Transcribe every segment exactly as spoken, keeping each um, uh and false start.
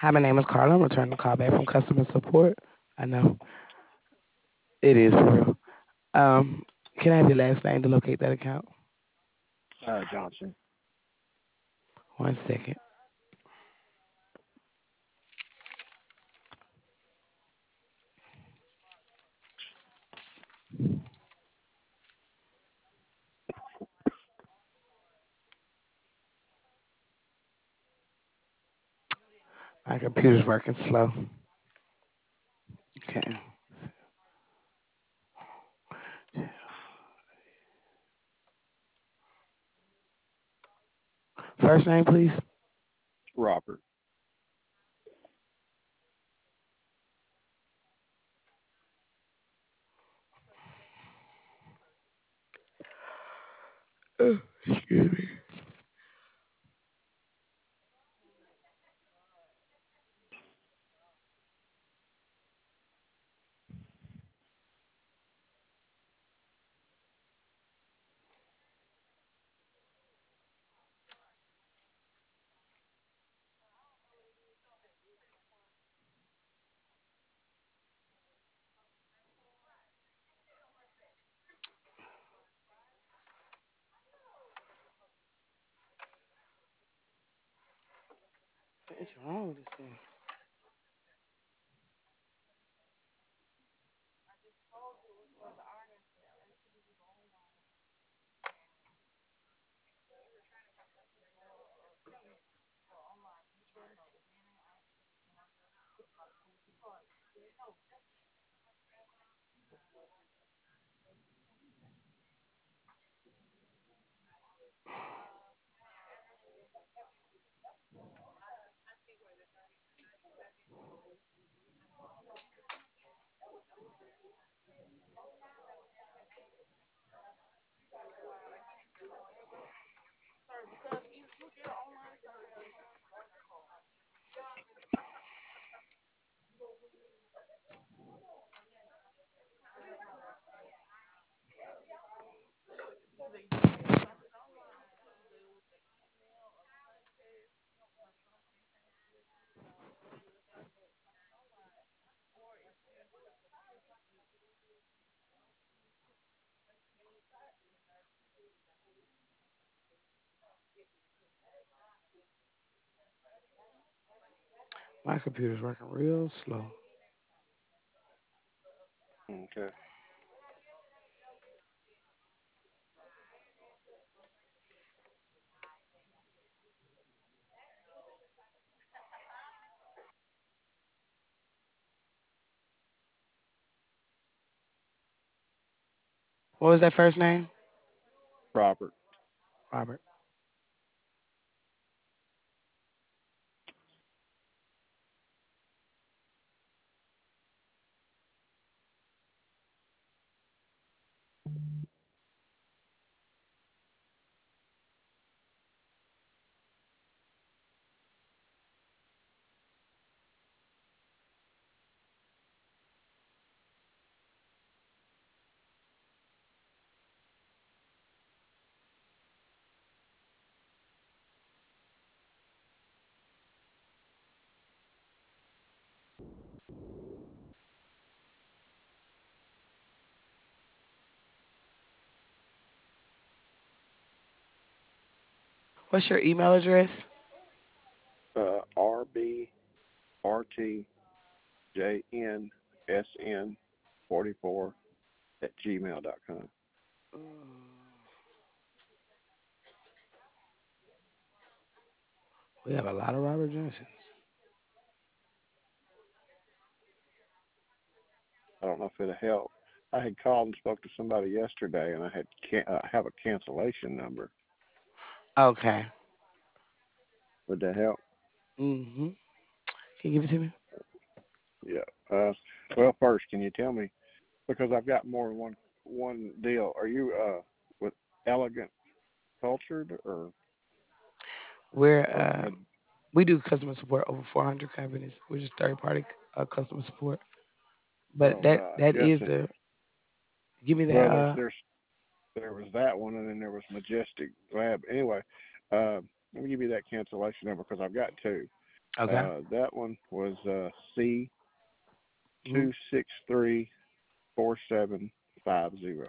Hi, my name is Carla. I'm returning the call back from customer support. I know it is for real. Um, can I have your last name to locate that account? Uh, Johnson. One second. My computer's working slow. Okay. First name, please. Robert. Uh, excuse me. What's wrong with this thing? My computer's working real slow. Okay. What was that first name? Robert. Robert. What's your email address? Uh, R B R T J N S N forty-four at gmail dot com. Mm, we have a lot of Robert Johnsons. I don't know if it'll help. I had called and spoke to somebody yesterday, and I had can- uh, have a cancellation number. Okay. Would that help? Mm-hmm. Can you give it to me? Yeah. Uh, well, first, can you tell me, because I've got more than one one deal? Are you uh with Elegant Cultured, or We're or uh, uh, we do customer support over four hundred companies. We're just third party uh, customer support. But well, that uh, that yes, is it, the give me that. well, there's Uh, there's there was that one, and then there was Majestic Lab. Anyway, uh, let me give you that cancellation number because I've got two. Okay. Uh, that one was uh, C Mm-hmm. two six three four seven five zero.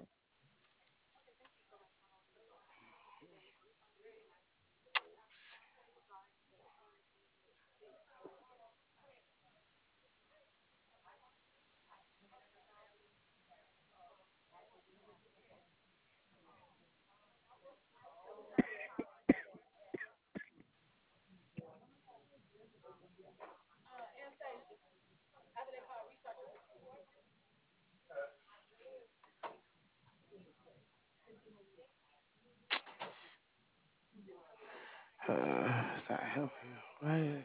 Uh, it's not helping. Why?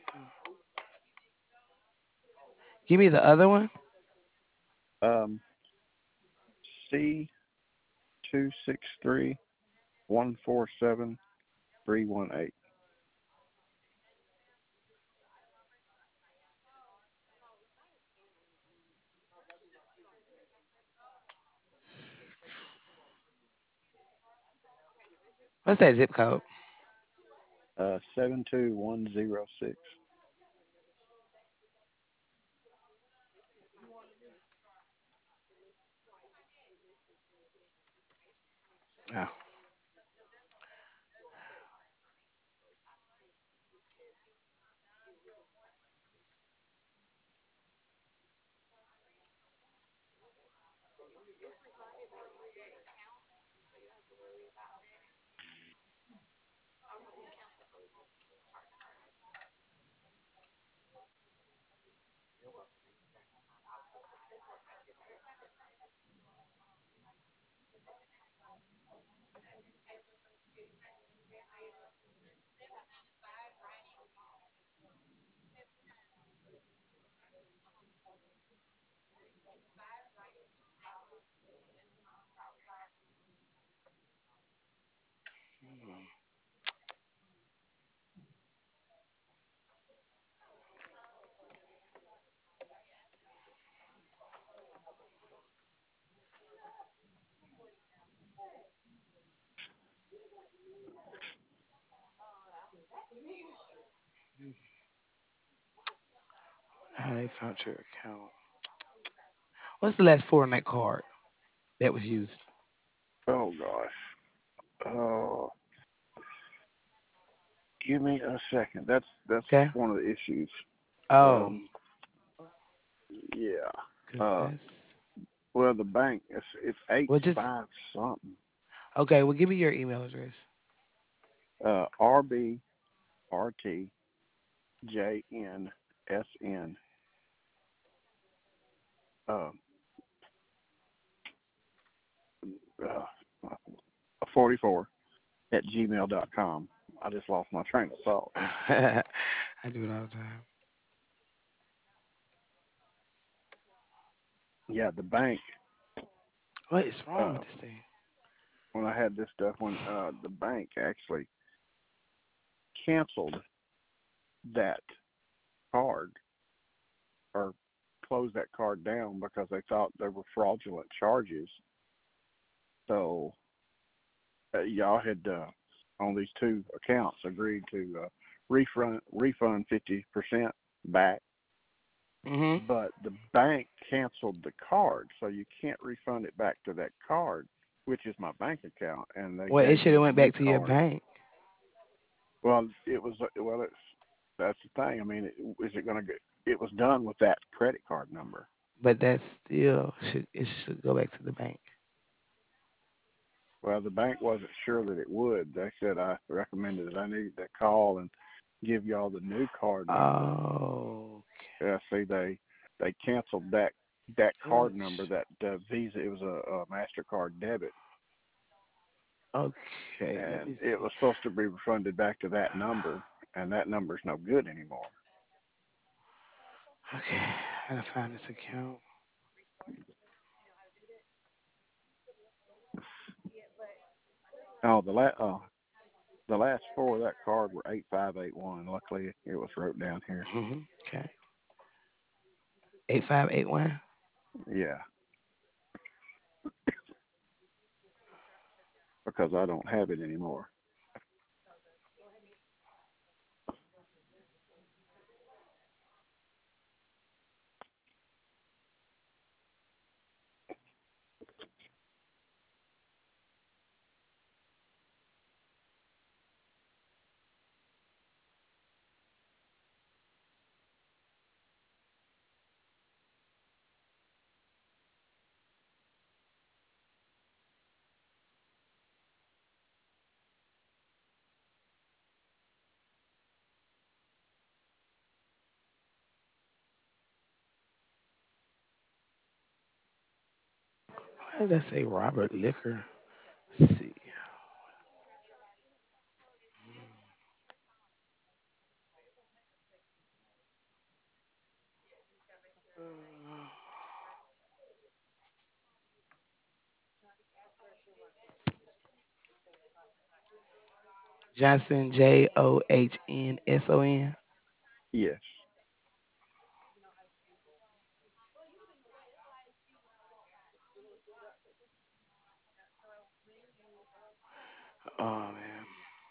Give me the other one. Um, C two six three one four seven three one eight. What's that zip code? Uh, seven two one zero six. Oh. How they found your account? What's the last four on that card that was used? Oh gosh. Oh, give me a second. That's that's Okay. one of the issues. Oh, Um, yeah. cause Uh, that's well, the bank it's it's eight well. Just five something. okay. Well, give me your email address. Uh, R B R T J N S N uh, uh, forty-four at gmail dot com. I just lost my train of thought. I do it all the time. Yeah, the bank. What is wrong with Uh, this thing? when I had this stuff, when uh, the bank actually canceled that card or closed that card down because they thought there were fraudulent charges. So uh, y'all had uh, on these two accounts agreed to uh, refund refund fifty percent back, Mhm. but the bank canceled the card, so you can't refund it back to that card, which is my bank account, and they Well, it gave should me have a went new back to your card. bank, Well, it was well, it's that's the thing. I mean, it, is it going to get? It was done with that credit card number. but that still should it should go back to the bank. Well, the bank wasn't sure that it would. They said I recommended that I needed to call and give y'all the new card number. Oh, Yeah, see, they they canceled that that card number, ouch. that uh, Visa. It was a, a Mastercard debit, Okay, let and me it see. was supposed to be refunded back to that number, and that number's no good anymore. Okay, I gotta find this account. Oh, the la- oh, the last four of that card were eight five eight one. Luckily, it was wrote down here. Mhm. Okay, eight five eight one. Yeah, because I don't have it anymore. Why did I say Robert Liquor? Let's see. Johnson, J O H N S O N. Yes. Oh man.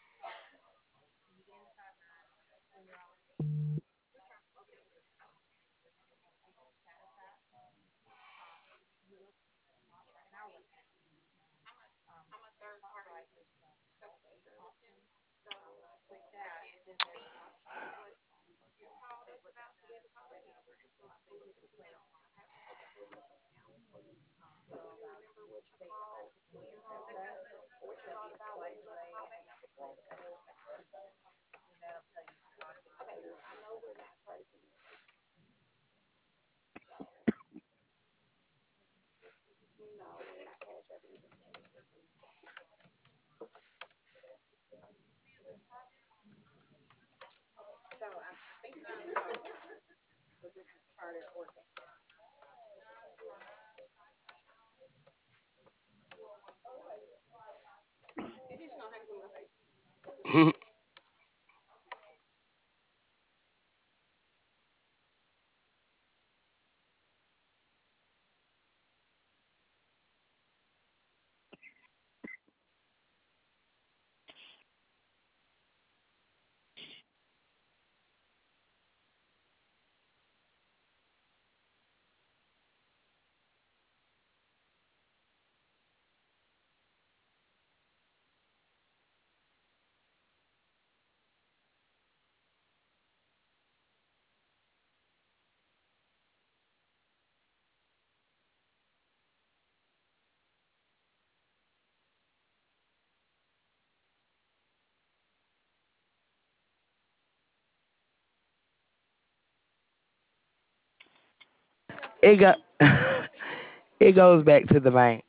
it got it goes back to the bank.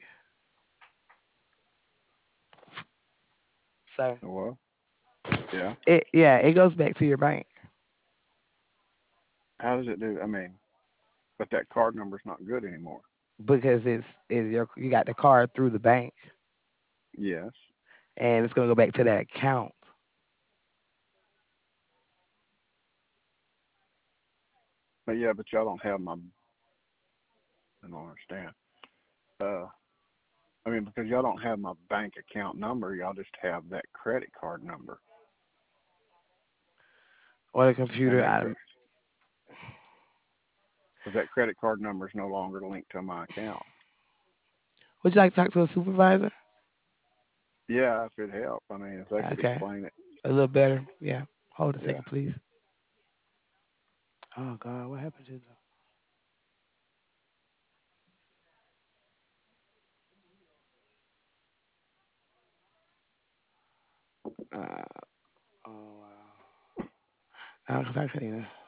So Well, yeah. it yeah, it goes back to your bank How does it do? I mean, but that card number's not good anymore. because it's is your you got the card through the bank Yes. and it's gonna go back to that account. But yeah, but y'all don't have my. I don't understand. Uh, I mean, because y'all don't have my bank account number, y'all just have that credit card number. Or the And computer. that I, because that credit card number is no longer linked to my account. would you like to talk to a supervisor? Yeah, if it help. I mean, if they could Okay, explain it. a little better. Yeah. Hold a Yeah. second, please. Oh God, what happened to the? Uh, oh wow. Because I couldn't even.